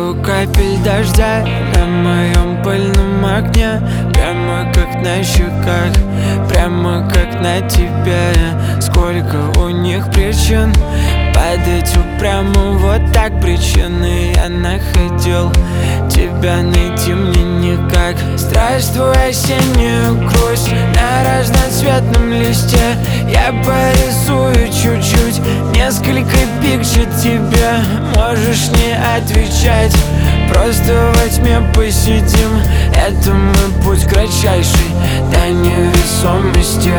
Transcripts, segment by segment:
у капель дождя на моем пыльном окне, прямо как на щеках, прямо как на тебе. Сколько у них причин падать упрямо, вот так причины я находил. Тебя найти мне никак. Здравствуй, осеннюю грусть на разноцветном листе. Я порисую чуть-чуть, несколько пикчет тебе. Можешь не отвечать, просто во тьме посидим. Это мой путь кратчайший до невесомости.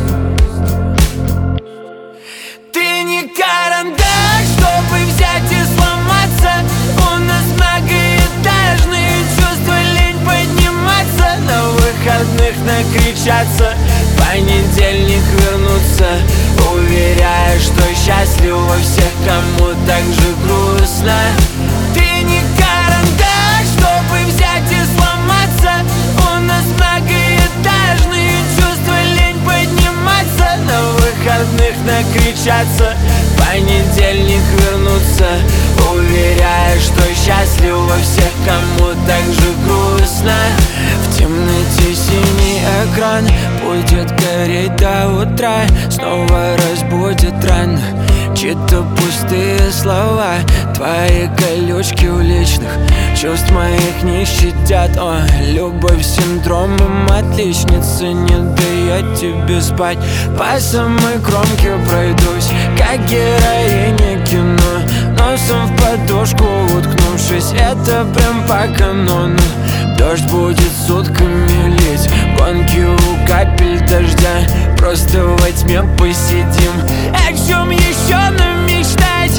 Ты не карандаш, чтобы взять и сломаться. У нас многоэтажные чувства, лень подниматься. На выходных накричаться, в понедельник вернуться, уверяя, что счастлив во всех, кому так же грустно. Ты не карандаш, чтобы взять и сломаться. У нас многоэтажные чувства, лень подниматься. На выходных накричаться, в понедельник вернуться, уверяя, что счастлив во всех, кому так же грустно. В темноте синий экран будет гореть до утра, снова разбудит рано чьи-то пустые слова. Твои колючки уличных чувств моих не щадят. О, любовь синдромом отличницы не дает тебе спать. По самой кромке пройдусь, как героиня кино, носом в подушку уткнувшись. Это прям по канону. Дождь будет сутками лить, гонки у капель дождя. Просто во тьме посидим. О чем еще нам мечтать?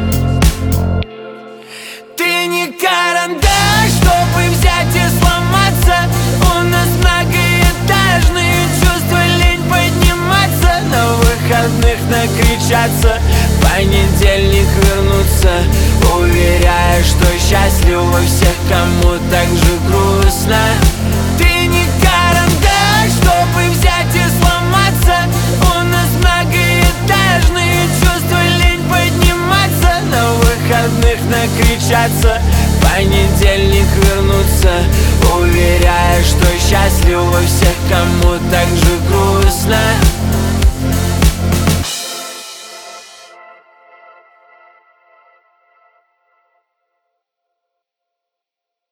Ты не карандаш, чтобы взять и сломаться. У нас многоэтажные чувства, лень подниматься. На выходных накричаться, в понедельник вернуться, уверяя, что счастлив во всех, кому так же грустно. Ты не карандаш, чтобы взять и сломаться. У нас многоэтажные чувства, лень подниматься. На выходных накричаться, в понедельник вернуться, уверяя, что счастлив во всех, кому так же грустно.